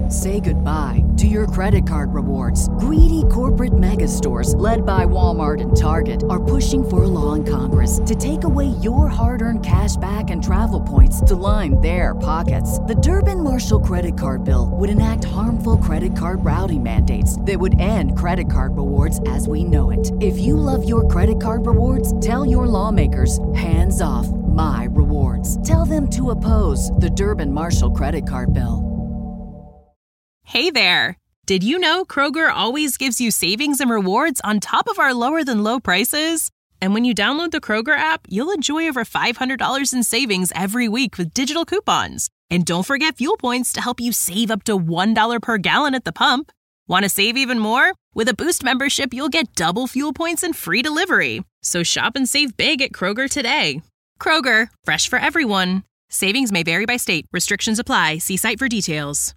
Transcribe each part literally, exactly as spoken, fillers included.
Say goodbye to your credit card rewards. Greedy corporate mega stores, led by Walmart and Target, are pushing for a law in Congress to take away your hard-earned cash back and travel points to line their pockets. The Durbin-Marshall credit card bill would enact harmful credit card routing mandates that would end credit card rewards as we know it. If you love your credit card rewards, tell your lawmakers, hands off my rewards. Tell them to oppose the Durbin-Marshall credit card bill. Hey there! Did you know Kroger always gives you savings and rewards on top of our lower than low prices? And when you download the Kroger app, you'll enjoy over five hundred dollars in savings every week with digital coupons. And don't forget fuel points to help you save up to one dollar per gallon at the pump. Want to save even more? With a Boost membership, you'll get double fuel points and free delivery. So shop and save big at Kroger today. Kroger, fresh for everyone. Savings may vary by state. Restrictions apply. See site for details.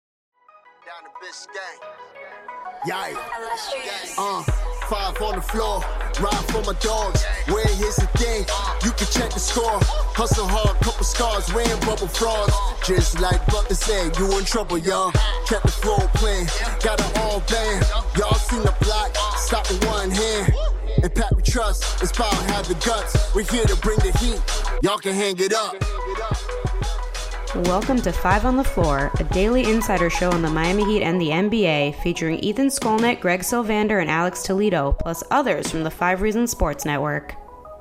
Yikes. Uh, five on the floor, ride for my dogs. Where here's the thing, you can check the score. Hustle hard, couple scars, wearing bubble frauds. Just like Butler said, you in trouble, y'all. Kept the floor playing, got it all banned. Y'all seen the block, stop with one hand. And Pat we trust, Inspire have the guts. We're here to bring the heat, y'all can hang it up. Welcome to Five on the Floor, a daily insider show on the Miami Heat and the N B A, featuring Ethan Skolnick, Greg Sylvander, and Alex Toledo, plus others from the Five Reasons Sports Network.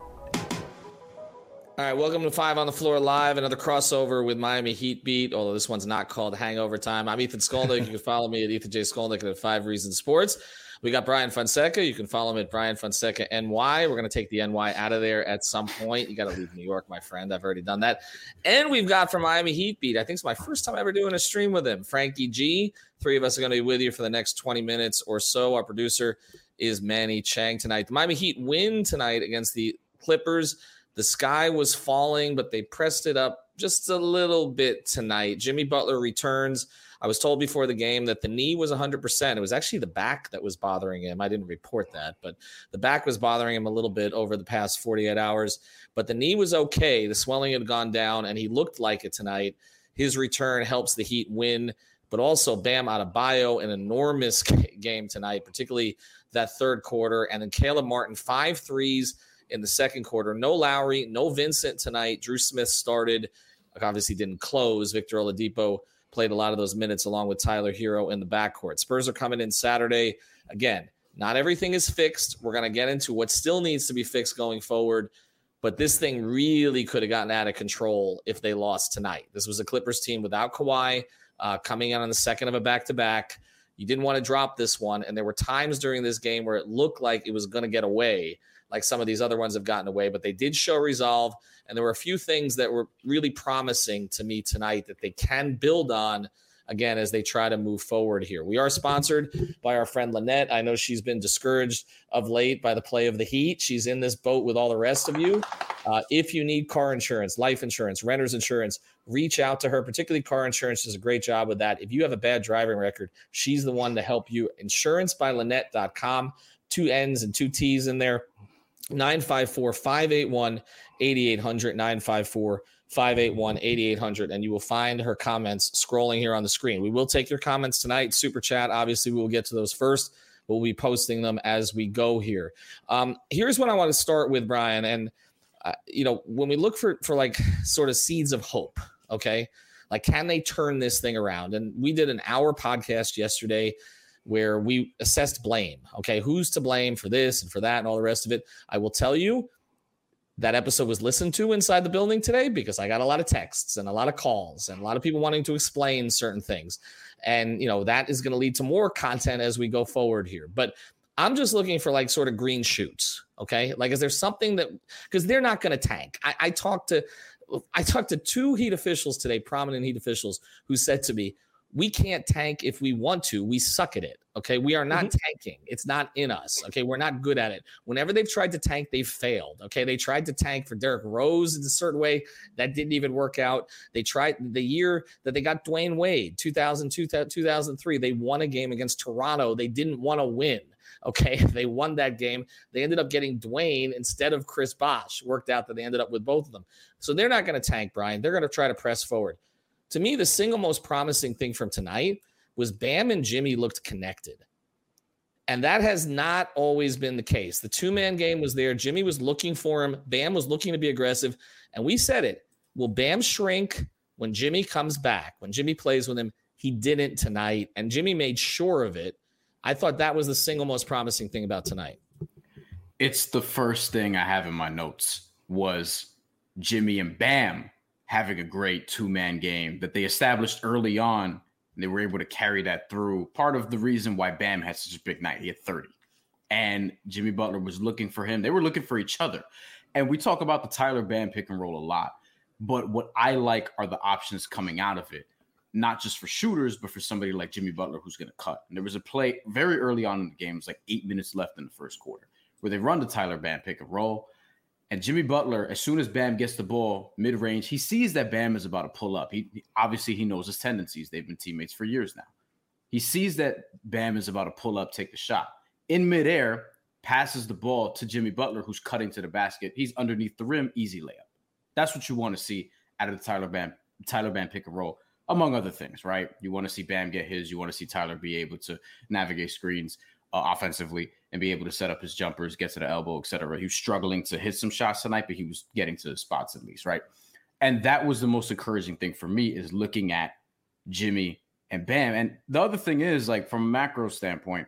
All right, welcome to Five on the Floor Live, another crossover with Miami Heat Beat, although this one's not called Hangover Time. I'm Ethan Skolnick. You can follow me at Ethan J. Skolnick at Five Reasons Sports. We got Brian Fonseca. You can follow him at Brian Fonseca N Y. We're going to take the N Y out of there at some point. You got to leave New York, my friend. I've already done that. And we've got from Miami Heat Beat, I think it's my first time ever doing a stream with him, Frankie G. Three of us are going to be with you for the next twenty minutes or so. Our producer is Manny Chang tonight. The Miami Heat win tonight against the Clippers. The sky was falling, but they pressed it up just a little bit tonight. Jimmy Butler returns. I was told before the game that the knee was one hundred percent. It was actually the back that was bothering him. I didn't report that, but the back was bothering him a little bit over the past forty-eight hours. But the knee was okay. The swelling had gone down, and he looked like it tonight. His return helps the Heat win, but also Bam Adebayo, an enormous game tonight, particularly that third quarter. And then Caleb Martin, five threes in the second quarter. No Lowry, no Vincent tonight. Drew Smith started. Obviously didn't close. Victor Oladipo played a lot of those minutes along with Tyler Hero in the backcourt. Spurs are coming in Saturday. Again, not everything is fixed. We're going to get into what still needs to be fixed going forward, but this thing really could have gotten out of control if they lost tonight. This was a Clippers team without Kawhi, uh, coming in on the second of a back-to-back. You didn't want to drop this one, and there were times during this game where it looked like it was going to get away, like some of these other ones have gotten away, but they did show resolve. And there were a few things that were really promising to me tonight that they can build on, again, as they try to move forward here. We are sponsored by our friend Lynette. I know she's been discouraged of late by the play of the Heat. She's in this boat with all the rest of you. Uh, if you need car insurance, life insurance, renter's insurance, reach out to her, particularly car insurance. Does a great job with that. If you have a bad driving record, she's the one to help you. insurance by lynette dot com. Two N's and two T's in there. nine five four, five eight one, eight eight zero zero, nine five four, five eight one, eight eight zero zero, and you will find her comments scrolling here on the screen. We will take your comments tonight. Super chat, obviously, we will get to those first. We'll be posting them as we go here. Um, here's what I want to start with, Brian. And, uh, you know, when we look for, for like sort of seeds of hope, okay, like can they turn this thing around? And we did an hour podcast yesterday where we assessed blame. Okay, who's to blame for this and for that and all the rest of it? I will tell you that episode was listened to inside the building today because I got a lot of texts and a lot of calls and a lot of people wanting to explain certain things. And, you know, that is going to lead to more content as we go forward here. But I'm just looking for like sort of green shoots. Okay, like is there something that, because they're not going to tank. I, I talked to I talked to two Heat officials today, prominent Heat officials, who said to me, we can't tank if we want to. We suck at it. Okay. We are not mm-hmm. tanking. It's not in us. Okay. We're not good at it. Whenever they've tried to tank, they've failed. Okay. They tried to tank for Derrick Rose in a certain way. That didn't even work out. They tried the year that they got Dwayne Wade, two thousand two, two thousand three. They won a game against Toronto. They didn't want to win. Okay. They won that game. They ended up getting Dwayne instead of Chris Bosh. Worked out that they ended up with both of them. So they're not going to tank, Brian. They're going to try to press forward. To me, the single most promising thing from tonight was Bam and Jimmy looked connected. And that has not always been the case. The two-man game was there. Jimmy was looking for him. Bam was looking to be aggressive. And we said it. Will Bam shrink when Jimmy comes back, when Jimmy plays with him? He didn't tonight, and Jimmy made sure of it. I thought that was the single most promising thing about tonight. It's the first thing I have in my notes was Jimmy and Bam having a great two-man game that they established early on. They were able to carry that through. Part of the reason why Bam had such a big night, he had thirty. And Jimmy Butler was looking for him. They were looking for each other. And we talk about the Tyler Bam pick and roll a lot. But what I like are the options coming out of it, not just for shooters, but for somebody like Jimmy Butler who's going to cut. And there was a play very early on in the game, it was like eight minutes left in the first quarter, where they run the Tyler Bam pick and roll. And Jimmy Butler, as soon as Bam gets the ball mid-range, he sees that Bam is about to pull up. He, he obviously he knows his tendencies. They've been teammates for years now. He sees that Bam is about to pull up, take the shot. In midair, passes the ball to Jimmy Butler, who's cutting to the basket. He's underneath the rim, easy layup. That's what you want to see out of the Tyler Bam, Tyler Bam pick and roll, among other things, right? You want to see Bam get his. You want to see Tyler be able to navigate screens uh, offensively and be able to set up his jumpers, get to the elbow, et cetera. He was struggling to hit some shots tonight, but he was getting to the spots at least, right? And that was the most encouraging thing for me, is looking at Jimmy and Bam. And the other thing is, like, from a macro standpoint,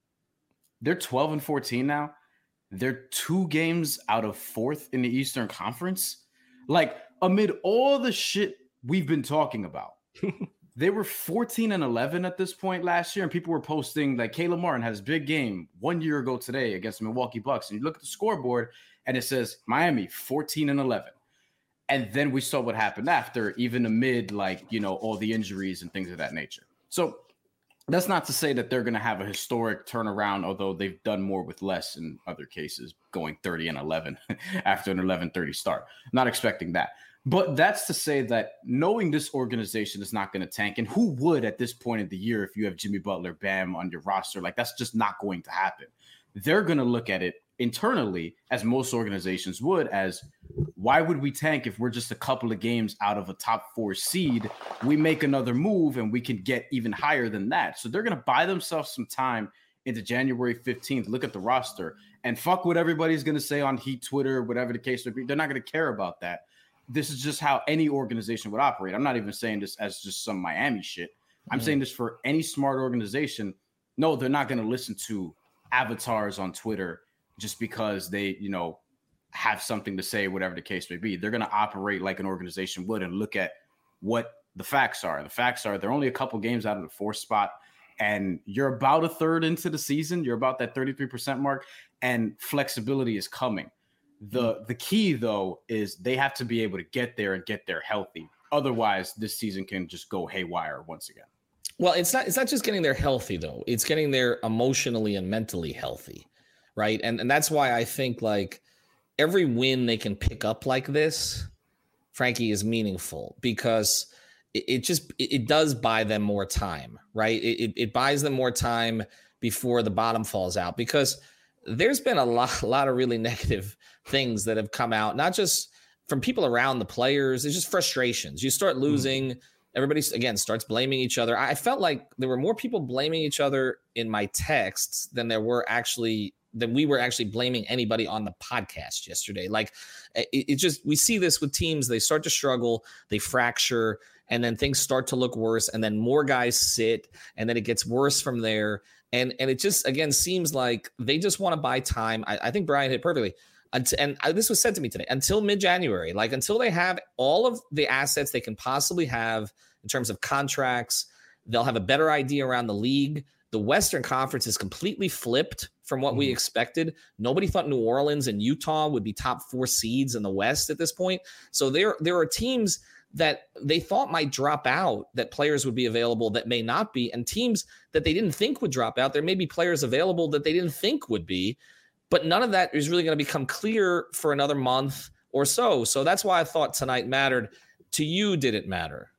they're twelve and fourteen now. They're two games out of fourth in the Eastern Conference. Like, amid all the shit we've been talking about, they were fourteen and eleven at this point last year, and people were posting like Caleb Martin had his big game one year ago today against the Milwaukee Bucks, and you look at the scoreboard and it says Miami fourteen and eleven. And then we saw what happened after, even amid, like, you know, all the injuries and things of that nature. So that's not to say that they're going to have a historic turnaround, although they've done more with less in other cases, going thirty and eleven after an eleven thirty start. Not expecting that. But that's to say that knowing this organization is not going to tank, and who would at this point of the year if you have Jimmy Butler, Bam on your roster? Like, that's just not going to happen. They're going to look at it internally, as most organizations would, as why would we tank if we're just a couple of games out of a top four seed? We make another move and we can get even higher than that. So they're going to buy themselves some time into January fifteenth, look at the roster, and fuck what everybody's going to say on Heat Twitter, whatever the case may be. They're not going to care about that. This is just how any organization would operate. I'm not even saying this as just some Miami shit. I'm mm-hmm. saying this for any smart organization. No, they're not going to listen to avatars on Twitter just because they, you know, have something to say, whatever the case may be. They're going to operate like an organization would and look at what the facts are. The facts are they're only a couple games out of the fourth spot, and you're about a third into the season. You're about that thirty-three percent mark, and flexibility is coming. The the key, though, is they have to be able to get there and get there healthy. Otherwise, this season can just go haywire once again. Well, it's not it's not just getting there healthy, though. It's getting there emotionally and mentally healthy, right? And and that's why I think, like, every win they can pick up like this, Frankie, is meaningful, because it, it just it, it does buy them more time, right? It, it it buys them more time before the bottom falls out, because there's been a lot, a lot of really negative things that have come out, not just from people around the players. It's just frustrations. You start losing, mm-hmm. everybody, again, starts blaming each other. I felt like there were more people blaming each other in my texts than there were actually, than we were actually blaming anybody on the podcast yesterday. Like, it, it just, we see this with teams. They start to struggle, they fracture, and then things start to look worse, and then more guys sit, and then it gets worse from there. And and it just, again, seems like they just want to buy time. I, I think Brian hit perfectly. And, and I, this was said to me today, until mid-January, like until they have all of the assets they can possibly have in terms of contracts, they'll have a better idea around the league. The Western Conference is completely flipped from what mm. we expected. Nobody thought New Orleans and Utah would be top four seeds in the West at this point. So there, there are teams that they thought might drop out, that players would be available that may not be, and teams that they didn't think would drop out. There may be players available that they didn't think would be, but none of that is really going to become clear for another month or so. So that's why I thought tonight mattered. To you, did it matter?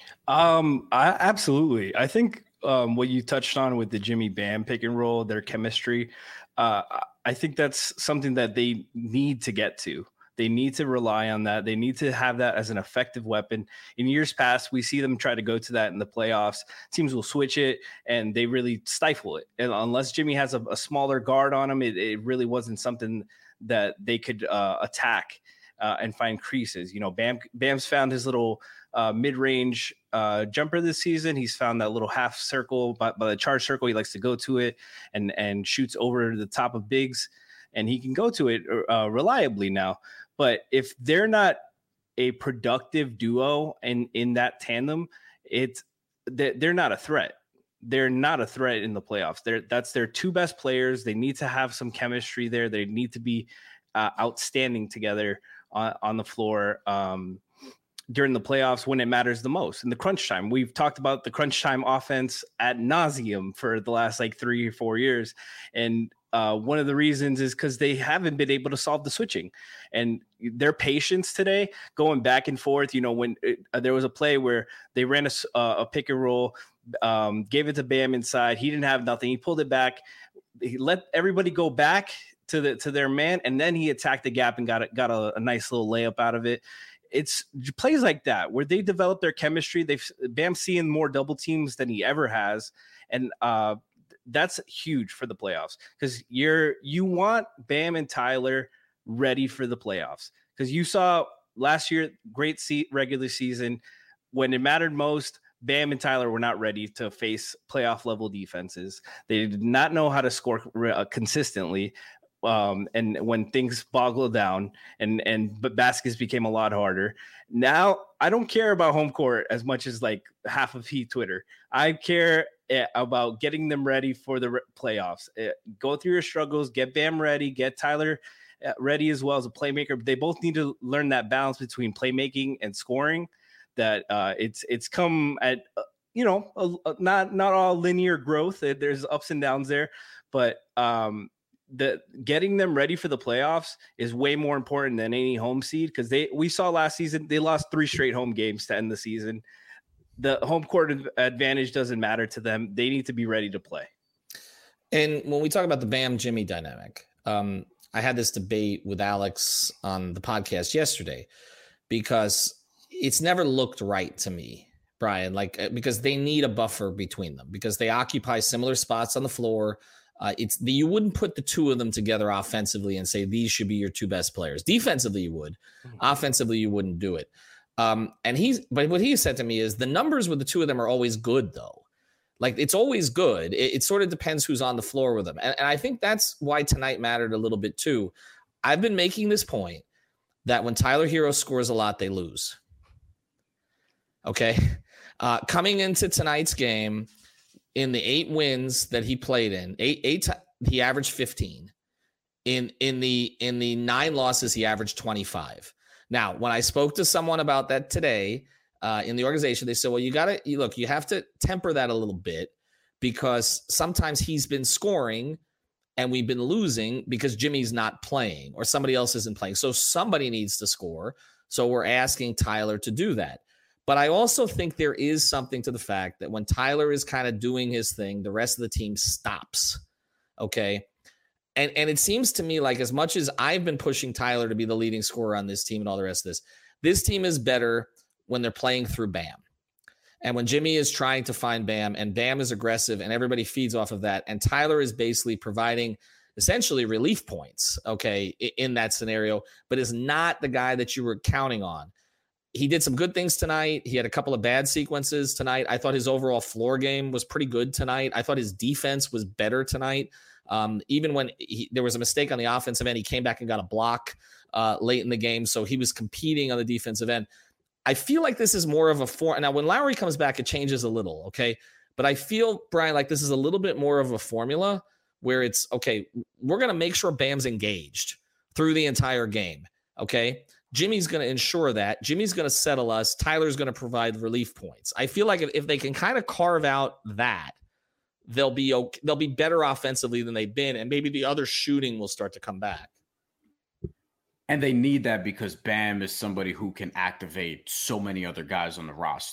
Um, I, absolutely. I think um, what you touched on with the Jimmy Bam pick and roll, their chemistry, uh, I think that's something that they need to get to. They need to rely on that. They need to have that as an effective weapon. In years past, we see them try to go to that in the playoffs. Teams will switch it, and they really stifle it. And unless Jimmy has a, a smaller guard on him, it, it really wasn't something that they could uh, attack uh, and find creases. You know, Bam Bam's found his little uh, mid-range uh, jumper this season. He's found that little half circle by, by the charge circle. He likes to go to it and and shoots over the top of bigs, and he can go to it uh, reliably now. But if they're not a productive duo in, in that tandem, it's they're not a threat. They're not a threat in the playoffs. They're, that's their two best players. They need to have some chemistry there. They need to be uh, outstanding together on, on the floor um, during the playoffs when it matters the most. In the crunch time, we've talked about the crunch time offense ad nauseum for the last like three or four years. And Uh, one of the reasons is because they haven't been able to solve the switching, and their patience today going back and forth. You know, when it, uh, there was a play where they ran a, uh, a pick and roll, um, gave it to Bam inside. He didn't have nothing. He pulled it back. He let everybody go back to the to their man, and then he attacked the gap and got a, got a, a nice little layup out of it. It's plays like that where they develop their chemistry. They've Bam seeing more double teams than he ever has, and uh, that's huge for the playoffs because you're you want Bam and Tyler ready for the playoffs, because you saw last year, great se- regular season, when it mattered most, Bam and Tyler were not ready to face playoff level defenses. They did not know how to score uh, consistently. Um, and when things boggled down and, and, but baskets became a lot harder. Now I don't care about home court as much as like half of Heat Twitter. I care about getting them ready for the playoffs. Go through your struggles, get Bam ready, get Tyler ready as well as a playmaker. They both need to learn that balance between playmaking and scoring. That uh, it's it's come at uh, you know a, a, not not all linear growth. There's ups and downs there, but um, the getting them ready for the playoffs is way more important than any home seed, because they we saw last season they lost three straight home games to end the season. The home court advantage doesn't matter to them. They need to be ready to play. And when we talk about the Bam Jimmy dynamic, um, I had this debate with Alex on the podcast yesterday, because it's never looked right to me, Brian, like, because they need a buffer between them, because they occupy similar spots on the floor. Uh, it's the, you wouldn't put the two of them together offensively and say these should be your two best players. Defensively, you would. Mm-hmm. Offensively, you wouldn't do it. Um, and he's, but what he said to me is the numbers with the two of them are always good, though. Like, it's always good. It, it sort of depends who's on the floor with them. And, and I think that's why tonight mattered a little bit too. I've been making this point that when Tyler Hero scores a lot, they lose. Okay. Uh, coming into tonight's game, in the eight wins that he played in, eight, eight, he averaged fifteen. In, in the, in the nine losses, he averaged twenty-five. Now, when I spoke to someone about that today uh, in the organization, they said, well, you got to look, you have to temper that a little bit, because sometimes he's been scoring and we've been losing because Jimmy's not playing or somebody else isn't playing. So somebody needs to score. So we're asking Tyler to do that. But I also think there is something to the fact that when Tyler is kind of doing his thing, the rest of the team stops. Okay. And and it seems to me like, as much as I've been pushing Tyler to be the leading scorer on this team and all the rest of this, this team is better when they're playing through Bam. And when Jimmy is trying to find Bam, and Bam is aggressive and everybody feeds off of that, and Tyler is basically providing essentially relief points, okay, in that scenario, but is not the guy that you were counting on. He did some good things tonight. He had a couple of bad sequences tonight. I thought his overall floor game was pretty good tonight. I thought his defense was better tonight. Um, even when he, there was a mistake on the offensive end, he came back and got a block uh, late in the game. So he was competing on the defensive end. I feel like this is more of a form. Now, when Lowry comes back, it changes a little, okay? But I feel, Brian, like this is a little bit more of a formula where it's, okay, we're going to make sure Bam's engaged through the entire game, okay? Jimmy's going to ensure that. Jimmy's going to settle us. Tyler's going to provide relief points. I feel like if, if they can kind of carve out that, they'll be okay, they'll be better offensively than they've been, and maybe the other shooting will start to come back. And they need that because Bam is somebody who can activate so many other guys on the roster.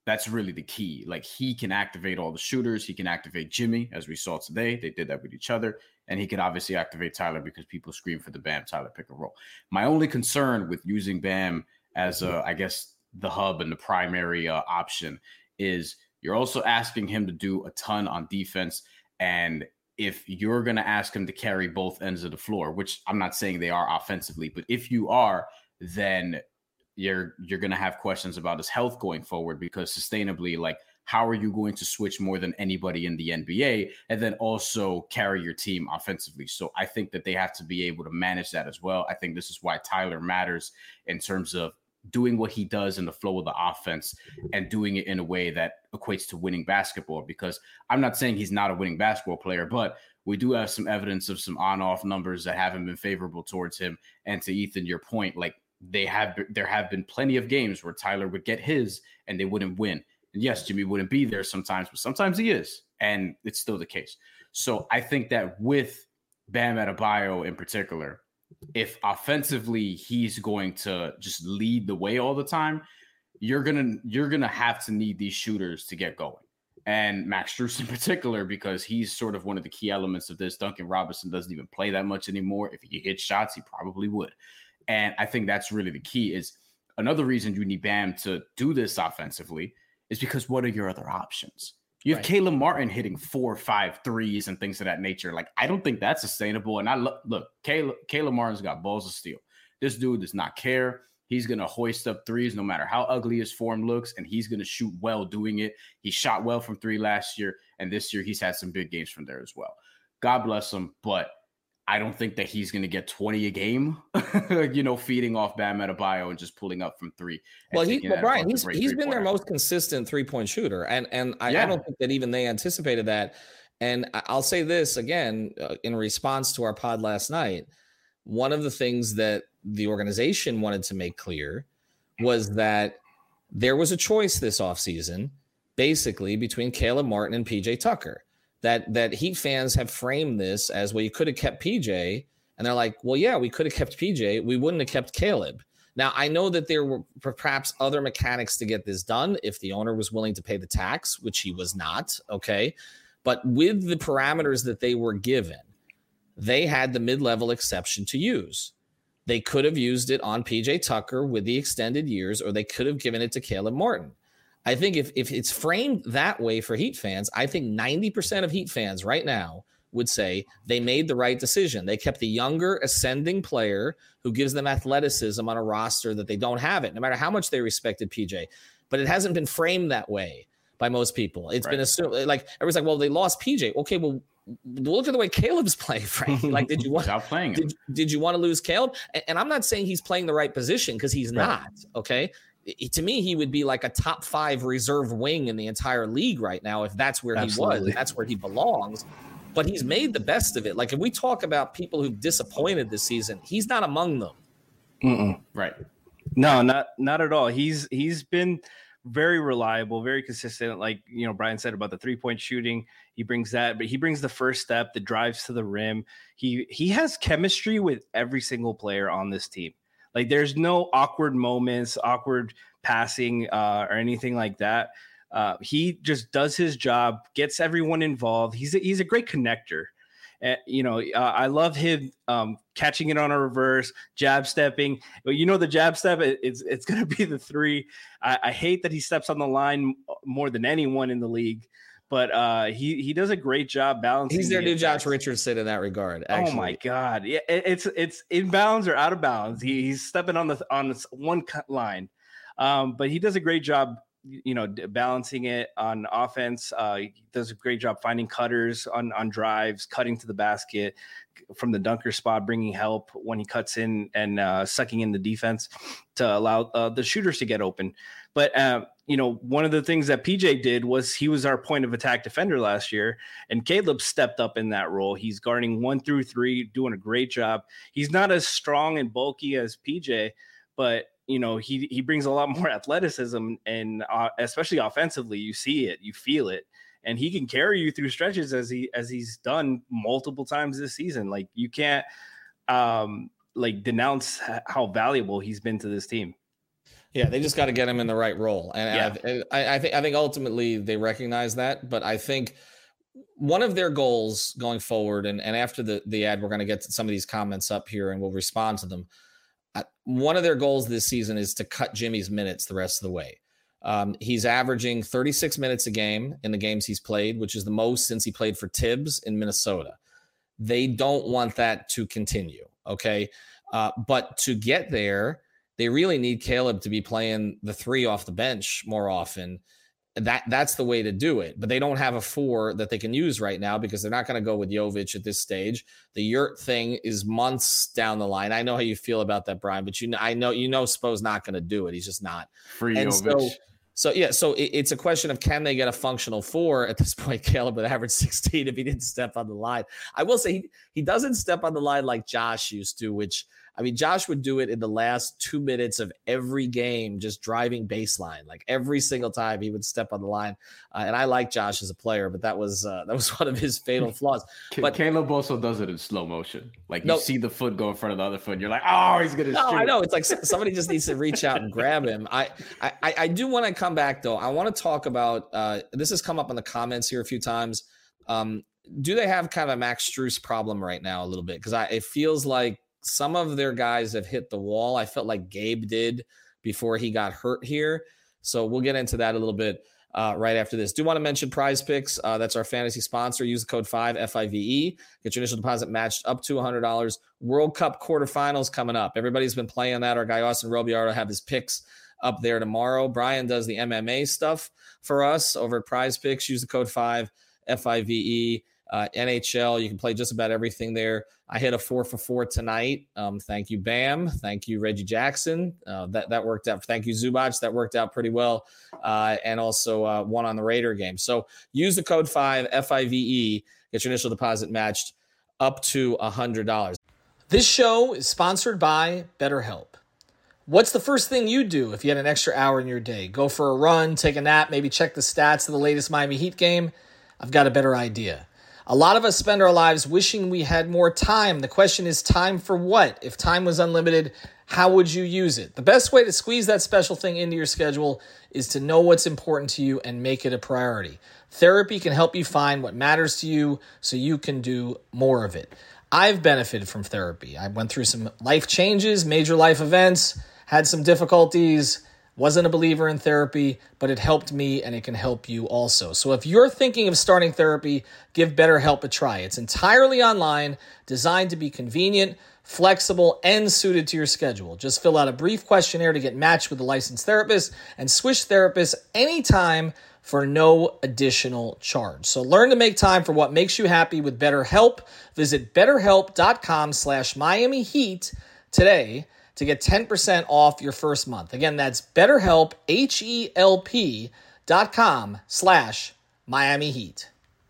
that's really the key. Like, he can activate all the shooters. He can activate Jimmy, as we saw today. They did that with each other. And he can obviously activate Tyler because people scream for the Bam Tyler pick and roll. My only concern with using Bam as a, I guess, the hub and the primary uh, option is you're also asking him to do a ton on defense. And if you're going to ask him to carry both ends of the floor, which I'm not saying they are offensively, but if you are, then you're you're going to have questions about his health going forward, because sustainably, like, how are you going to switch more than anybody in the N B A and then also carry your team offensively? So I think that they have to be able to manage that as well. I think this is why Tyler matters in terms of doing what he does in the flow of the offense and doing it in a way that equates to winning basketball, because I'm not saying he's not a winning basketball player, but we do have some evidence of some on-off numbers that haven't been favorable towards him. And to Ethan, your point, like, they have, there have been plenty of games where Tyler would get his and they wouldn't win. And yes, Jimmy wouldn't be there sometimes, but sometimes he is, and it's still the case. So I think that with Bam Adebayo in particular, if offensively he's going to just lead the way all the time, you're gonna you're gonna have to need these shooters to get going. And Max Strus in particular, because he's sort of one of the key elements of this. Duncan Robinson doesn't even play that much anymore. If he hit shots, he probably would. And I think that's really the key. Is another reason you need Bam to do this offensively is because what are your other options? You have right. Caleb Martin hitting four or five threes and things of that nature. Like, I don't think that's sustainable. And I look, look, Caleb, Caleb Martin's got balls of steel. This dude does not care. He's going to hoist up threes no matter how ugly his form looks, and he's going to shoot well doing it. He shot well from three last year, and this year he's had some big games from there as well. God bless him, but I don't think that he's going to get twenty a game, you know, feeding off Bam Adebayo and just pulling up from three. Well, he, well Brian, he's he's been their most consistent three-point shooter, and and I, yeah. I don't think that even they anticipated that. And I'll say this again uh, in response to our pod last night. One of the things that the organization wanted to make clear was that there was a choice this offseason, basically between Caleb Martin and P J Tucker. That that Heat fans have framed this as, well, you could have kept P J. And they're like, well, yeah, we could have kept P J. We wouldn't have kept Caleb. Now, I know that there were perhaps other mechanics to get this done if the owner was willing to pay the tax, which he was not, okay? But with the parameters that they were given, they had the mid-level exception to use. They could have used it on P J Tucker with the extended years, or they could have given it to Caleb Martin. I think if, if it's framed that way for Heat fans, I think ninety percent of Heat fans right now would say they made the right decision. They kept the younger ascending player who gives them athleticism on a roster that they don't have it, no matter how much they respected P J. But it hasn't been framed that way by most people. It's right. been assumed, like, everyone's like, well, they lost P J. Okay, well, look at the way Caleb's playing, Frank. Like, did you want Stop playing did, did you want to lose Caleb? And, and I'm not saying he's playing the right position, because he's right. not, okay? To me, he would be like a top five reserve wing in the entire league right now if that's where Absolutely. he was. That's where he belongs. But he's made the best of it. Like, if we talk about people who've disappointed this season, he's not among them. Mm-mm. Right. No, not not at all. He's he's been very reliable, very consistent. Like, you know, Brian said about the three-point shooting, he brings that, but he brings the first step, the drives to the rim. He he has chemistry with every single player on this team. Like, there's no awkward moments, awkward passing, uh, or anything like that. Uh, he just does his job, gets everyone involved. He's a, he's a great connector. Uh, you know, uh, I love him um, catching it on a reverse, jab stepping. But you know, the jab step, it, it's it's going to be the three. I, I hate that he steps on the line more than anyone in the league. But uh, he he does a great job balancing. He's their new Josh Richardson in that regard. Actually. Oh my God! Yeah, it, it's it's in bounds or out of bounds. He, he's stepping on the on this one cut line, um, but he does a great job. You know, balancing it on offense. Uh, he does a great job finding cutters on on drives, cutting to the basket from the dunker spot, bringing help when he cuts in, and uh, sucking in the defense to allow uh, the shooters to get open. But uh, you know, one of the things that P J did was he was our point of attack defender last year, and Caleb stepped up in that role. He's guarding one through three, doing a great job. He's not as strong and bulky as P J, but you know, he he brings a lot more athleticism, and uh, especially offensively, you see it, you feel it, and he can carry you through stretches as he as he's done multiple times this season. Like, you can't um, like denounce how valuable he's been to this team. Yeah, they just got to get him in the right role. And yeah. I, I think I think ultimately they recognize that. But I think one of their goals going forward, and, and after the, the ad, we're going to get to some of these comments up here and we'll respond to them. Uh, one of their goals this season is to cut Jimmy's minutes the rest of the way. Um, he's averaging thirty-six minutes a game in the games he's played, which is the most since he played for Tibbs in Minnesota. They don't want that to continue, okay? Uh, but to get there, they really need Caleb to be playing the three off the bench more often. That that's the way to do it. But they don't have a four that they can use right now because they're not going to go with Jovic at this stage. The Yurt thing is months down the line. I know how you feel about that, Brian, but you know, I know you know Spo's not going to do it. He's just not. Free and Jovic. So, so yeah, so it, it's a question of can they get a functional four at this point? Caleb would average sixteen if he didn't step on the line. I will say he he doesn't step on the line like Josh used to, which. I mean, Josh would do it in the last two minutes of every game, just driving baseline. Like every single time he would step on the line. Uh, and I like Josh as a player, but that was uh, that was one of his fatal flaws. But Caleb also does it in slow motion. Like you no, see the foot go in front of the other foot. And you're like, oh, he's going to no, shoot. I know. It's like somebody just needs to reach out and grab him. I I, I do want to come back, though. I want to talk about uh, this has come up in the comments here a few times. Um, do they have kind of a Max Strus problem right now a little bit? Because it feels like some of their guys have hit the wall. I felt like Gabe did before he got hurt here. So we'll get into that a little bit uh, right after this. Do want to mention Prize Picks. Uh, that's our fantasy sponsor. Use the code five F I V E. Get your initial deposit matched up to one hundred dollars. World Cup quarterfinals coming up. Everybody's been playing that. Our guy Austin Robiardo have his picks up there tomorrow. Brian does the M M A stuff for us over at Prize Picks. Use the code five F I V E. Uh, N H L, you can play just about everything there. I hit a four for four tonight. Um, thank you, Bam. Thank you, Reggie Jackson. Uh, that that worked out. Thank you, Zubac. That worked out pretty well. Uh, and also uh, one on the Raider game. So use the code five F I V E. Get your initial deposit matched up to one hundred dollars. This show is sponsored by BetterHelp. What's the first thing you'd do if you had an extra hour in your day? Go for a run, take a nap, maybe check the stats of the latest Miami Heat game? I've got a better idea. A lot of us spend our lives wishing we had more time. The question is, time for what? If time was unlimited, how would you use it? The best way to squeeze that special thing into your schedule is to know what's important to you and make it a priority. Therapy can help you find what matters to you so you can do more of it. I've benefited from therapy. I went through some life changes, major life events, had some difficulties. Wasn't a believer in therapy, but it helped me and it can help you also. So if you're thinking of starting therapy, give BetterHelp a try. It's entirely online, designed to be convenient, flexible, and suited to your schedule. Just fill out a brief questionnaire to get matched with a licensed therapist and switch therapists anytime for no additional charge. So learn to make time for what makes you happy with BetterHelp. Visit betterhelp.com slash Miami Heat today to get ten percent off your first month. Again, that's BetterHelp, H-E-L-P dot com slash Miami Heat.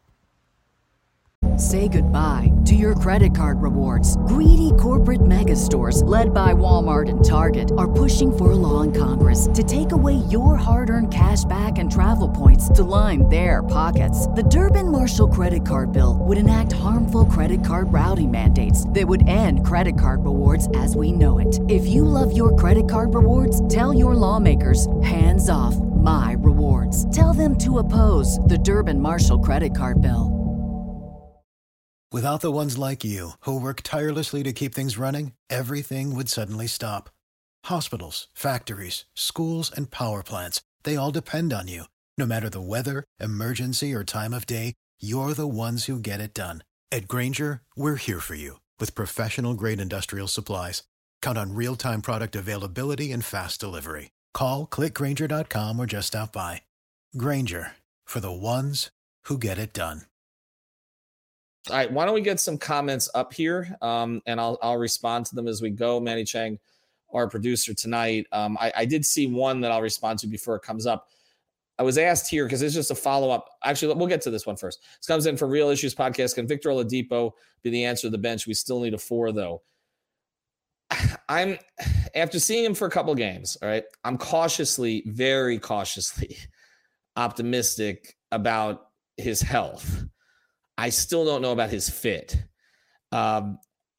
Say goodbye to your credit card rewards. Greedy corporate mega stores, led by Walmart and Target, are pushing for a law in Congress to take away your hard-earned cash back and travel points to line their pockets. The Durbin-Marshall credit card bill would enact harmful credit card routing mandates that would end credit card rewards as we know it. If you love your credit card rewards, tell your lawmakers, hands off my rewards. Tell them to oppose the Durbin-Marshall credit card bill. Without the ones like you, who work tirelessly to keep things running, everything would suddenly stop. Hospitals, factories, schools, and power plants, they all depend on you. No matter the weather, emergency, or time of day, you're the ones who get it done. At Grainger, we're here for you with professional-grade industrial supplies. Count on real-time product availability and fast delivery. Call, click Grainger dot com, or just stop by. Grainger, for the ones who get it done. All right, why don't we get some comments up here, um, and I'll I'll respond to them as we go. Manny Chang, our producer tonight, um, I, I did see one that I'll respond to before it comes up. I was asked here because it's just a follow-up. Actually, we'll get to this one first. This comes in from Real Issues Podcast. Can Victor Oladipo be the answer to the bench? We still need a four, though. I'm after seeing him for a couple games, all right, I'm cautiously, very cautiously optimistic about his health. I still don't know about his fit. Um,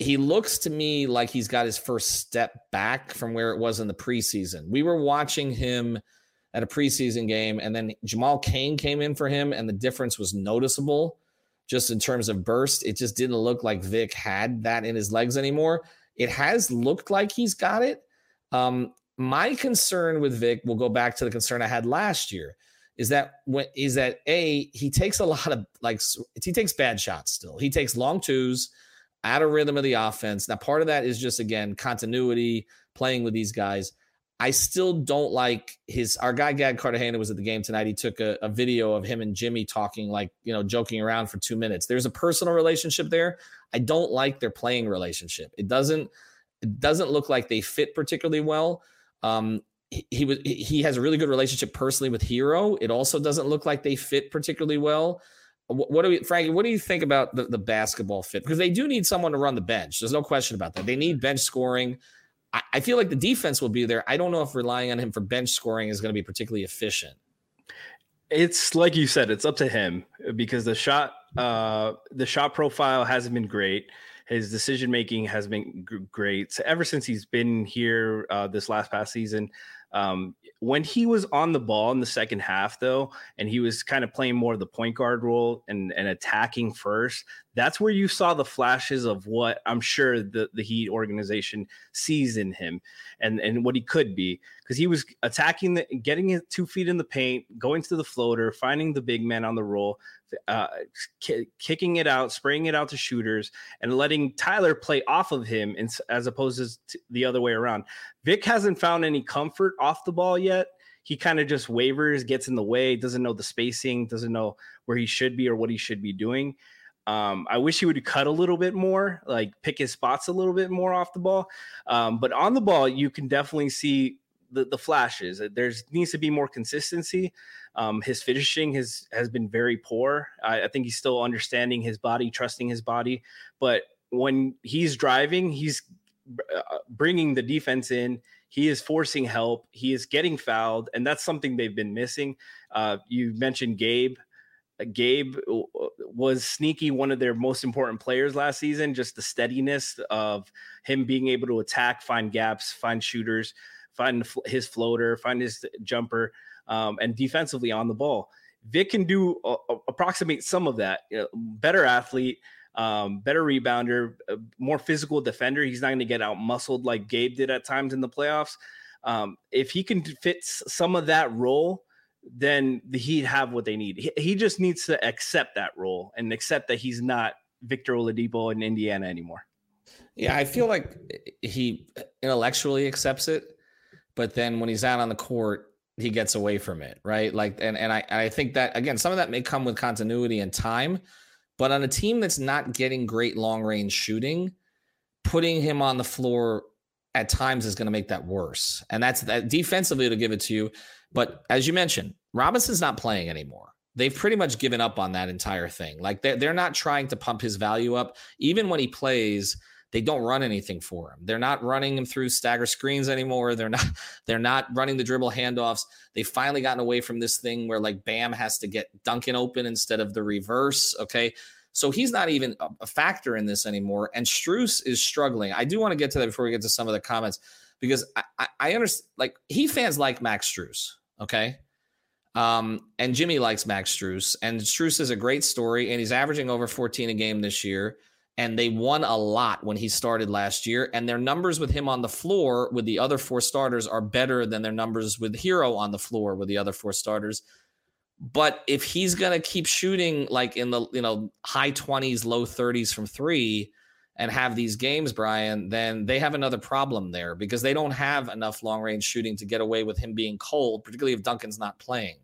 he looks to me like he's got his first step back from where it was in the preseason. We were watching him at a preseason game, and then Jamal Cain came in for him, and the difference was noticeable just in terms of burst. It just didn't look like Vic had that in his legs anymore. It has looked like he's got it. Um, my concern with Vic will go back to the concern I had last year, is that when is that A, he takes a lot of like, he takes bad shots still. He takes long twos out of rhythm of the offense. Now, part of that is just, again, continuity, playing with these guys. I still don't like his, our guy Gad Cartagena was at the game tonight. He took a, a video of him and Jimmy talking, like, you know, joking around for two minutes. There's a personal relationship there. I don't like their playing relationship. It doesn't, it doesn't look like they fit particularly well. Um, he, he was, he has a really good relationship personally with Hero. It also doesn't look like they fit particularly well. What, what do we, Frankie, what do you think about the, the basketball fit? Because they do need someone to run the bench. There's no question about that. They need bench scoring. I feel like the defense will be there. I don't know if relying on him for bench scoring is going to be particularly efficient. It's like you said, it's up to him because the shot, uh, the shot profile hasn't been great. His decision making has been g- great so ever since he's been here uh, this last past season. Um, when he was on the ball in the second half, though, and he was kind of playing more of the point guard role and, and attacking first, that's where you saw the flashes of what I'm sure the, the Heat organization sees in him and, and what he could be, because he was attacking, the, getting his two feet in the paint, going to the floater, finding the big man on the roll, uh, k- kicking it out, spraying it out to shooters, and letting Tyler play off of him in, as opposed to the other way around. Vic hasn't found any comfort off the ball yet. He kind of just wavers, gets in the way, doesn't know the spacing, doesn't know where he should be or what he should be doing. Um, I wish he would cut a little bit more, like pick his spots a little bit more off the ball. Um, but on the ball, you can definitely see the, the flashes. There's needs to be more consistency. Um, his finishing has, has been very poor. I, I think he's still understanding his body, trusting his body. But when he's driving, he's bringing the defense in. He is forcing help. He is getting fouled, and that's something they've been missing. Uh, you mentioned Gabe. Gabe was sneaky one of their most important players last season, just the steadiness of him being able to attack, find gaps, find shooters, find his floater, find his jumper, um, and defensively on the ball. Vic can do uh, approximate some of that. You know, better athlete, um, better rebounder, uh, more physical defender. He's not going to get out muscled like Gabe did at times in the playoffs. Um, if he can fit some of that role, then the Heat have what they need. He, he just needs to accept that role and accept that he's not Victor Oladipo in Indiana anymore. Yeah, I feel like he intellectually accepts it, but then when he's out on the court, he gets away from it, right? Like, and and I I think that, again, some of that may come with continuity and time, but on a team that's not getting great long range shooting, putting him on the floor at times is going to make that worse. And that's that defensively to give it to you. But as you mentioned, Robinson's not playing anymore. They've pretty much given up on that entire thing. Like they're, they're not trying to pump his value up. Even when he plays, they don't run anything for him. They're not running him through stagger screens anymore. They're not, they're not running the dribble handoffs. They've finally gotten away from this thing where like Bam has to get Duncan open instead of the reverse. Okay. So he's not even a factor in this anymore. And Strus is struggling. I do want to get to that before we get to some of the comments, because I, I, I understand, like, Heat fans like Max Strus. Okay. Um, and Jimmy likes Max Strus, and Strus is a great story, and he's averaging over fourteen a game this year. And they won a lot when he started last year, and their numbers with him on the floor with the other four starters are better than their numbers with Hero on the floor with the other four starters. But if he's going to keep shooting like in the, you know, high twenties, low thirties from three and have these games, Brian, then they have another problem there, because they don't have enough long range shooting to get away with him being cold, particularly if Duncan's not playing.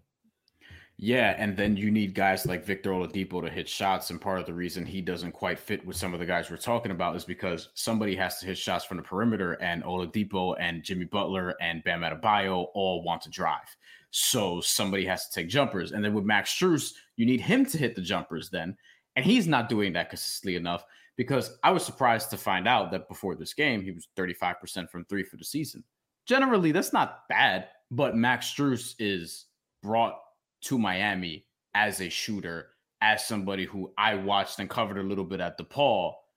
Yeah, and then you need guys like Victor Oladipo to hit shots, and part of the reason he doesn't quite fit with some of the guys we're talking about is because somebody has to hit shots from the perimeter, and Oladipo and Jimmy Butler and Bam Adebayo all want to drive. So somebody has to take jumpers. And then with Max Strus, you need him to hit the jumpers then, and he's not doing that consistently enough, because I was surprised to find out that before this game, he was thirty-five percent from three for the season. Generally, that's not bad, but Max Strus is brought to Miami as a shooter, as somebody who I watched and covered a little bit at DePaul,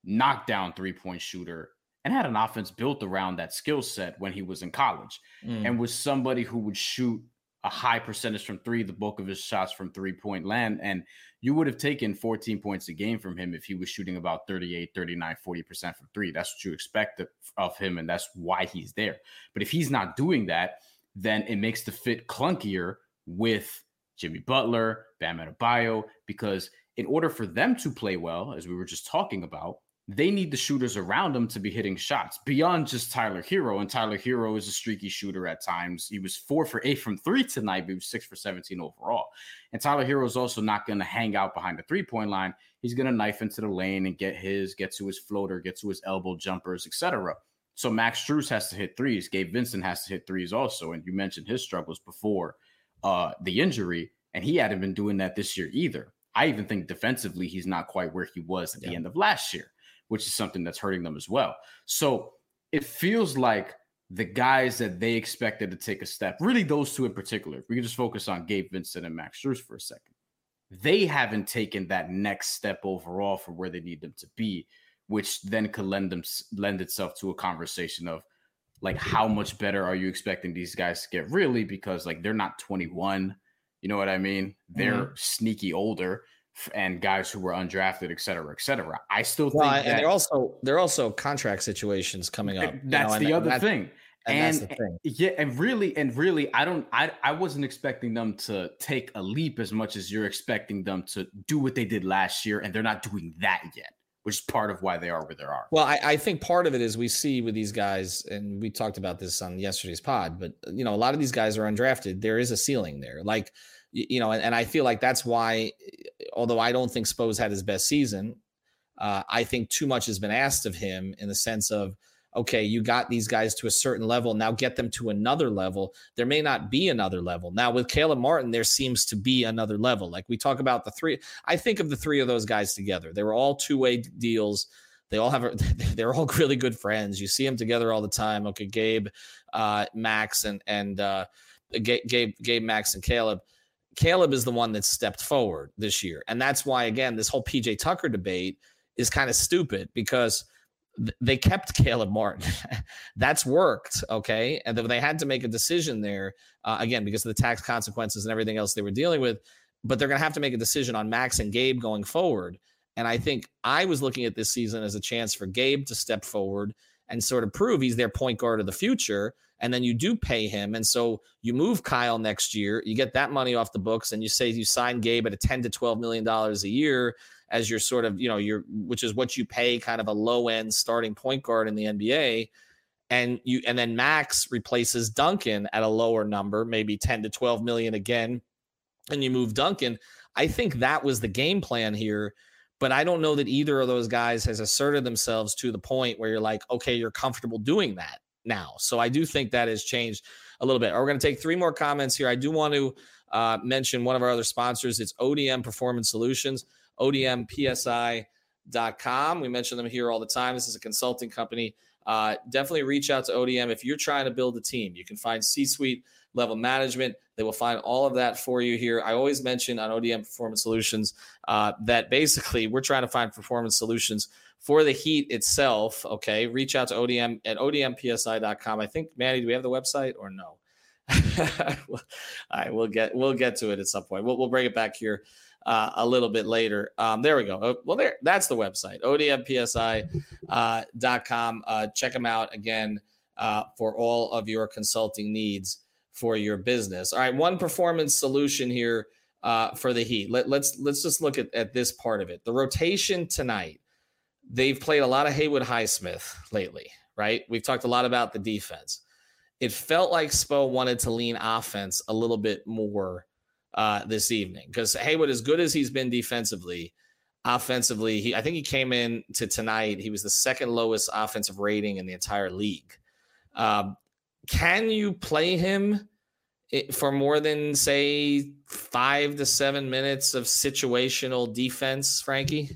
knockdown three-point shooter and had an offense built around that skill set when he was in college, mm. and was somebody who would shoot a high percentage from three, the bulk of his shots from three-point land. And you would have taken fourteen points a game from him if he was shooting about thirty-eight, thirty-nine, forty percent from three. That's what you expect of him, and that's why he's there. But if he's not doing that, then it makes the fit clunkier with Jimmy Butler, Bam Adebayo, because in order for them to play well, as we were just talking about, they need the shooters around them to be hitting shots beyond just Tyler Hero. And Tyler Hero is a streaky shooter at times. He was four for eight from three tonight, but he was six for seventeen overall. And Tyler Hero is also not going to hang out behind the three-point line. He's going to knife into the lane and get his, get to his floater, get to his elbow jumpers, et cetera. So Max Strus has to hit threes. Gabe Vincent has to hit threes also. And you mentioned his struggles before uh, the injury, and he hadn't been doing that this year either. I even think defensively, he's not quite where he was at yeah. the end of last year, which is something that's hurting them as well. So it feels like the guys that they expected to take a step, really those two in particular, if we can just focus on Gabe Vincent and Max Strus for a second, they haven't taken that next step overall for where they need them to be, which then could lend them lend itself to a conversation of like, how much better are you expecting these guys to get really? Because like, they're not twenty-one, you know what I mean? They're mm-hmm. sneaky older, and guys who were undrafted, et cetera, et cetera. I still think well, that, and they're also they're also contract situations coming up. That's you know, the and, other and thing. And, and that's the thing. Yeah, and really, and really, I don't I I wasn't expecting them to take a leap as much as you're expecting them to do what they did last year, and they're not doing that yet, which is part of why they are where they are. Well, I, I think part of it is we see with these guys, and we talked about this on yesterday's pod, but you know, a lot of these guys are undrafted. There is a ceiling there. Like, you know, and, and I feel like that's why, although I don't think Spo's had his best season, uh, I think too much has been asked of him in the sense of, okay, you got these guys to a certain level, now get them to another level. There may not be another level. Now with Caleb Martin, there seems to be another level. Like we talk about the three, I think of the three of those guys together. They were all two-way deals. They all have, a, they're all really good friends. You see them together all the time. Okay, Gabe, uh, Max, and, and uh, Gabe, Gabe, Max, and Caleb. Caleb is the one that stepped forward this year. And that's why, again, this whole P J Tucker debate is kind of stupid because th- they kept Caleb Martin. That's worked, okay? And then they had to make a decision there, uh, again, because of the tax consequences and everything else they were dealing with. But they're going to have to make a decision on Max and Gabe going forward. And I think I was looking at this season as a chance for Gabe to step forward and sort of prove he's their point guard of the future. And then you do pay him. And so you move Kyle next year, you get that money off the books, and you say you sign Gabe at a ten to twelve million dollars a year as your sort of, you know, your, which is what you pay kind of a low end starting point guard in the N B A. And you, and then Max replaces Duncan at a lower number, maybe ten to twelve million again. And you move Duncan. I think that was the game plan here, but I don't know that either of those guys has asserted themselves to the point where you're like, okay, you're comfortable doing that now. So I do think that has changed a little bit. We're going to take three more comments here. I do want to uh, mention one of our other sponsors. It's O D M Performance Solutions, O D M P S I dot com. We mention them here all the time. This is a consulting company. Uh, definitely reach out to O D M if you're trying to build a team. You can find C-suite level management. They will find all of that for you here. I always mention on O D M Performance Solutions uh, that basically we're trying to find performance solutions for the Heat itself. Okay, reach out to O D M at O D M P S I dot com. I think, Manny, do we have the website or no? All right, we'll get we'll get to it at some point. We'll we'll bring it back here uh, a little bit later. Um, there we go. Oh, well, there that's the website, O D M P S I dot com. Uh, check them out again uh, for all of your consulting needs for your business. All right, one performance solution here uh, for the Heat. Let, let's let's just look at, at this part of it. The rotation tonight. They've played a lot of Haywood Highsmith lately, right? We've talked a lot about the defense. It felt like Spo wanted to lean offense a little bit more uh, this evening because Haywood, as good as he's been defensively, offensively, he I think he came in to tonight. He was the second lowest offensive rating in the entire league. Um, can you play him for more than, say, five to seven minutes of situational defense, Frankie?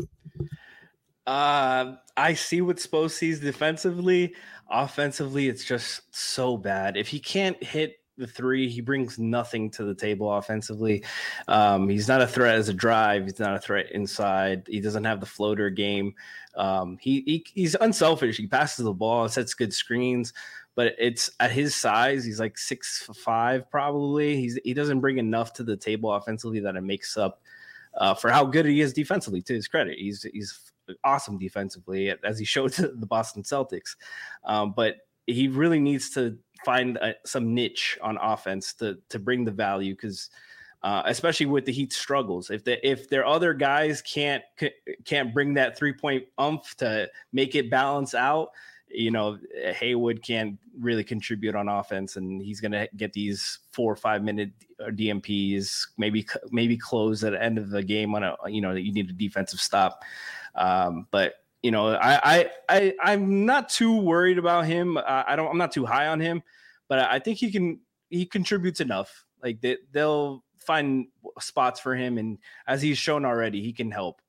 Uh, I see what Spo sees defensively. Offensively, it's just so bad. If he can't hit the three. He brings nothing to the table offensively. Um, he's not a threat as a drive. He's not a threat inside. He doesn't have the floater game. Um, he, he he's unselfish. He passes the ball, sets good screens, but it's at his size. He's like six five probably. He's he doesn't bring enough to the table offensively that it makes up uh, for how good he is defensively. To his credit, he's he's awesome defensively, as he showed to the Boston Celtics. Um, but he really needs to find a, some niche on offense to to bring the value, because uh, especially with the Heat struggles, if the if their other guys can't can't bring that three point umph to make it balance out, you know, Haywood can't really contribute on offense, and he's going to get these four or five minute D M Ps, maybe maybe close at the end of the game on a, you know, you need a defensive stop. Um, but you know, I, I, I, I'm not too worried about him. Uh, I don't, I'm not too high on him, but I think he can, he contributes enough. Like they, they'll find spots for him. And as he's shown already, he can help.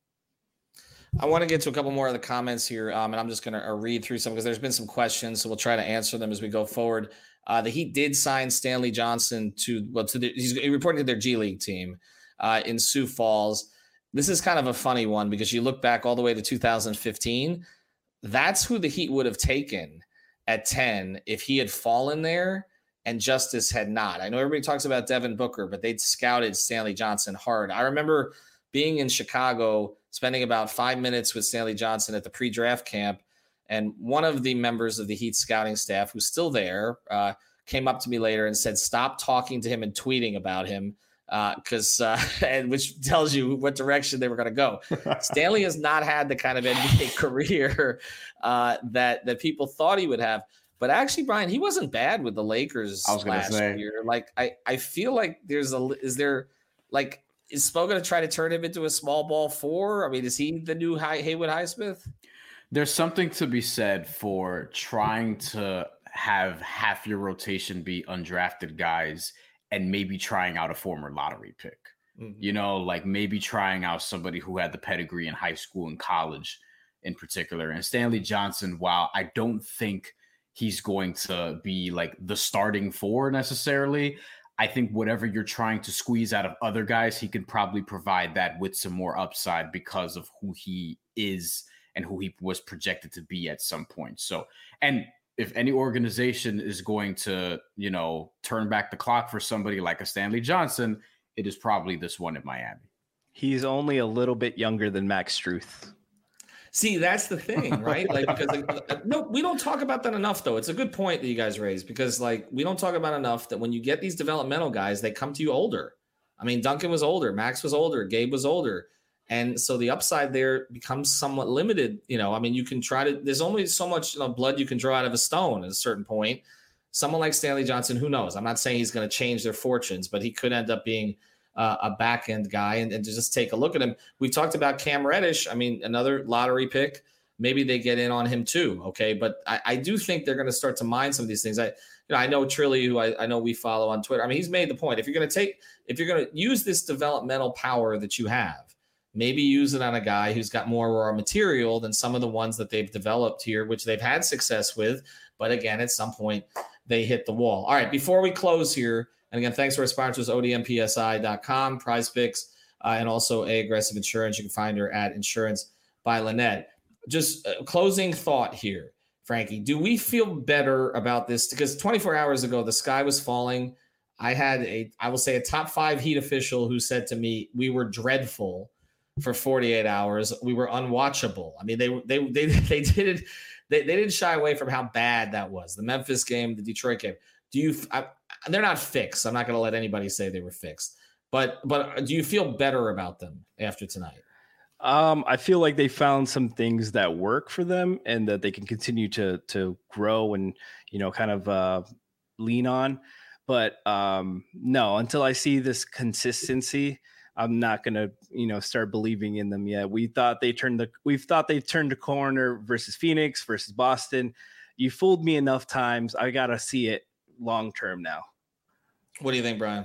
I want to get to a couple more of the comments here. Um, and I'm just going to uh, read through some, because there's been some questions, so we'll try to answer them as we go forward. Uh, the Heat did sign Stanley Johnson to, well, to the, he's reporting to their G League team uh, in Sioux Falls. This is kind of a funny one, because you look back all the way to two thousand fifteen. That's who the Heat would have taken at ten if he had fallen there and Justice had not. I know everybody talks about Devin Booker, but they'd scouted Stanley Johnson hard. I remember being in Chicago, spending about five minutes with Stanley Johnson at the pre-draft camp, and one of the members of the Heat scouting staff, who's still there, uh, came up to me later and said, "Stop talking to him and tweeting about him." Because uh, uh, and which tells you what direction they were going to go. Stanley has not had the kind of N B A career uh, that that people thought he would have. But actually, Brian, he wasn't bad with the Lakers I was last say. year. Like I, I feel like there's a is there like is Spo going to try to turn him into a small ball four? I mean, is he the new Hay- Haywood Highsmith? There's something to be said for trying to have half your rotation be undrafted guys, and maybe trying out a former lottery pick, mm-hmm. you know, like maybe trying out somebody who had the pedigree in high school and college in particular. And Stanley Johnson, while I don't think he's going to be like the starting four necessarily, I think whatever you're trying to squeeze out of other guys, he can probably provide that with some more upside because of who he is and who he was projected to be at some point. So, and if any organization is going to, you know, turn back the clock for somebody like a Stanley Johnson, it is probably this one in Miami. He's only a little bit younger than Max Strus. See, that's the thing, right? Like, because like, no, we don't talk about that enough, though. It's a good point that you guys raised, because like we don't talk about enough that when you get these developmental guys, they come to you older. I mean, Duncan was older, Max was older, Gabe was older. And so the upside there becomes somewhat limited. You know, I mean, you can try to, there's only so much, you know, blood you can draw out of a stone at a certain point. Someone like Stanley Johnson, who knows? I'm not saying he's going to change their fortunes, but he could end up being uh, a back end guy. And, and to just take a look at him, we've talked about Cam Reddish. I mean, another lottery pick. Maybe they get in on him too. Okay. But I, I do think they're going to start to mine some of these things. I, you know, I know Trilly, who I, I know we follow on Twitter. I mean, he's made the point. If you're going to take, if you're going to use this developmental power that you have, maybe use it on a guy who's got more raw material than some of the ones that they've developed here, which they've had success with. But again, at some point, they hit the wall. All right, before we close here, and again, thanks to our sponsors, O D M P S I dot com, Prize Picks, uh, and also A Aggressive Insurance. You can find her at Insurance by Lynette. Just a closing thought here, Frankie. Do we feel better about this? Because twenty-four hours ago, the sky was falling. I had a, I will say, a top five Heat official who said to me, we were dreadful for forty-eight hours. We were unwatchable. I mean, they they they they did they, they didn't shy away from how bad that was. The Memphis game, the Detroit game. Do you? I, they're not fixed. I'm not going to let anybody say they were fixed. But but do you feel better about them after tonight? Um, I feel like they found some things that work for them, and that they can continue to to grow and, you know, kind of uh, lean on. But um, no, until I see this consistency, I'm not gonna, you know, start believing in them yet. We thought they turned the we've thought they turned the corner versus Phoenix, versus Boston. You fooled me enough times. I gotta see it long term now. What do you think, Brian?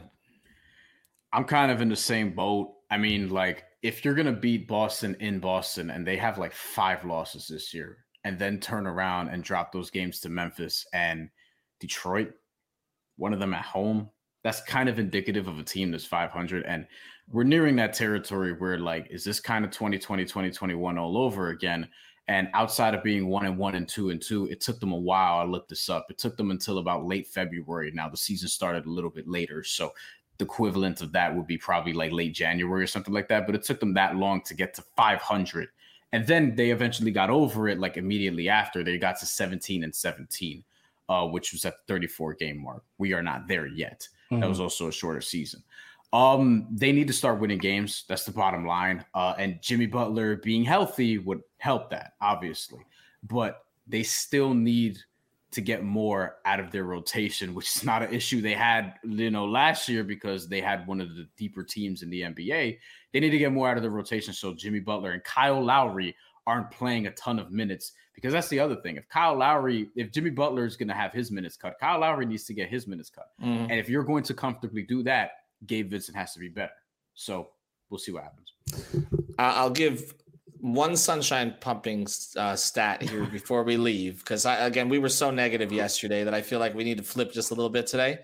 I'm kind of in the same boat. I mean, like, if you're gonna beat Boston in Boston and they have like five losses this year, and then turn around and drop those games to Memphis and Detroit, one of them at home. That's kind of indicative of a team that's five hundred. And we're nearing that territory where, like, is this kind of twenty twenty, twenty twenty-one all over again? And outside of being one and one and two and two, it took them a while. I looked this up. It took them until about late February. Now the season started a little bit later. So the equivalent of that would be probably like late January or something like that. But it took them that long to get to five hundred. And then they eventually got over it, like immediately after. They got to seventeen and seventeen, uh, which was at the thirty-four game mark. We are not there yet. Mm-hmm. That was also a shorter season. Um, they need to start winning games. That's the bottom line. Uh, and Jimmy Butler being healthy would help that, obviously. But they still need to get more out of their rotation, which is not an issue they had, you know, last year because they had one of the deeper teams in the N B A. They need to get more out of the rotation so Jimmy Butler and Kyle Lowry aren't playing a ton of minutes, because that's the other thing. If Kyle Lowry, if Jimmy Butler is going to have his minutes cut, Kyle Lowry needs to get his minutes cut. Mm-hmm. And if you're going to comfortably do that, Gabe Vincent has to be better. So we'll see what happens. I'll give one sunshine pumping uh, stat here before we leave, because I, again, we were so negative yesterday that I feel like we need to flip just a little bit today.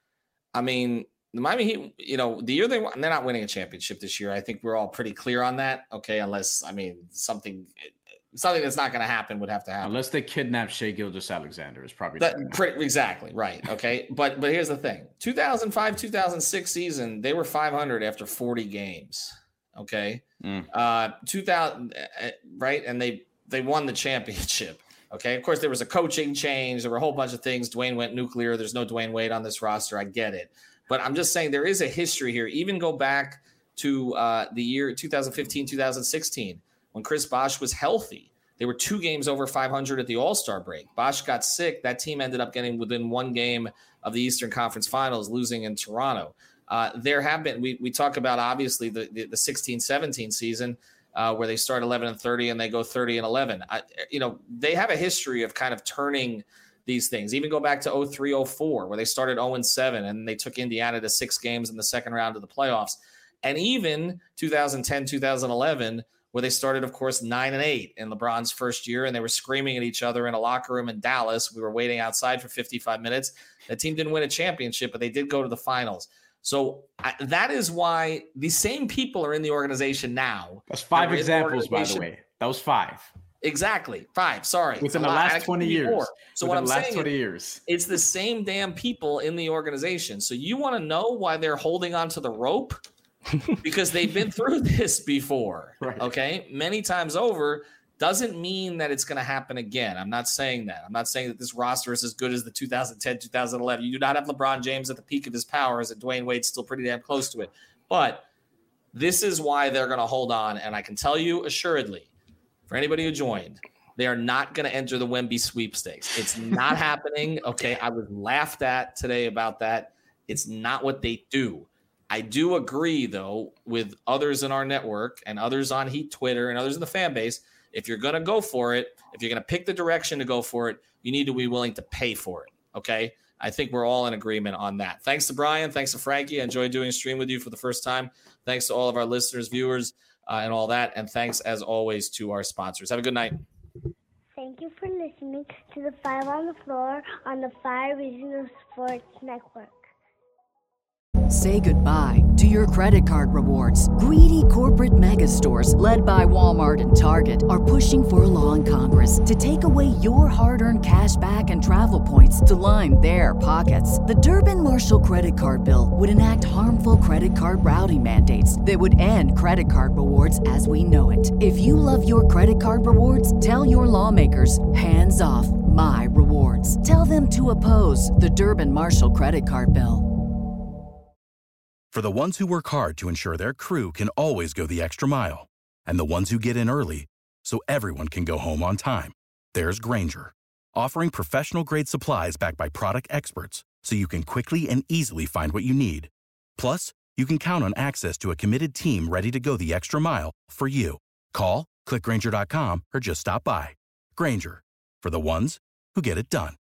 I mean, the Miami Heat, you know, the year they won, they're not winning a championship this year. I think we're all pretty clear on that. Okay, unless I mean something, something that's not going to happen would have to happen. Unless they kidnap Shai Gilgeous-Alexander, is probably that, pretty, exactly right. Okay, but but here's the thing: two thousand five, two thousand six season, they were five hundred after forty games. Okay, mm. uh, two thousand, right, and they they won the championship. Okay, of course there was a coaching change. There were a whole bunch of things. Dwayne went nuclear. There's no Dwayne Wade on this roster. I get it. But I'm just saying there is a history here. Even go back to uh, the year two thousand fifteen, two thousand sixteen, when Chris Bosh was healthy. They were two games over five hundred at the All-Star break. Bosh got sick. That team ended up getting within one game of the Eastern Conference Finals, losing in Toronto. Uh, there have been, we we talk about obviously the, the, the sixteen seventeen season uh, where they start eleven and thirty and they go thirty and eleven. I, you know, they have a history of kind of turning these things. Even go back to oh three oh four where they started oh and seven and they took Indiana to six games in the second round of the playoffs. And even two thousand ten, two thousand eleven, where they started, of course, nine and eight in LeBron's first year, and they were screaming at each other in a locker room in Dallas. We were waiting outside for fifty-five minutes. The team didn't win a championship, but they did go to the finals. So I, that is why the same people are in the organization now. That's five examples, by the way. That was five. Exactly. Five. Sorry. Within the last twenty years. So Within what I'm the last saying twenty is, years. It's the same damn people in the organization. So you want to know why they're holding onto the rope? Because they've been through this before. Right. Okay. Many times over. Doesn't mean that it's going to happen again. I'm not saying that. I'm not saying that this roster is as good as the two thousand ten, two thousand eleven. You do not have LeBron James at the peak of his powers, and Dwayne Wade's still pretty damn close to it. But this is why they're going to hold on. And I can tell you assuredly, for anybody who joined, they are not going to enter the Wemby sweepstakes. It's not happening. Okay, I was laughed at today about that. It's not what they do. I do agree, though, with others in our network and others on Heat Twitter and others in the fan base. If you're going to go for it, if you're going to pick the direction to go for it, you need to be willing to pay for it, okay? I think we're all in agreement on that. Thanks to Brian. Thanks to Frankie. I enjoyed doing a stream with you for the first time. Thanks to all of our listeners, viewers, uh, and all that. And thanks, as always, to our sponsors. Have a good night. Thank you for listening to the Five on the Floor on the Five Regional Sports Network. Say goodbye to your credit card rewards. Greedy corporate mega stores, led by Walmart and Target, are pushing for a law in Congress to take away your hard-earned cash back and travel points to line their pockets. The Durbin-Marshall credit card bill would enact harmful credit card routing mandates that would end credit card rewards as we know it. If you love your credit card rewards, tell your lawmakers, hands off my rewards. Tell them to oppose the Durbin-Marshall credit card bill. For the ones who work hard to ensure their crew can always go the extra mile, and the ones who get in early so everyone can go home on time, there's Grainger, offering professional-grade supplies backed by product experts so you can quickly and easily find what you need. Plus, you can count on access to a committed team ready to go the extra mile for you. Call, click Grainger dot com, or just stop by. Grainger, for the ones who get it done.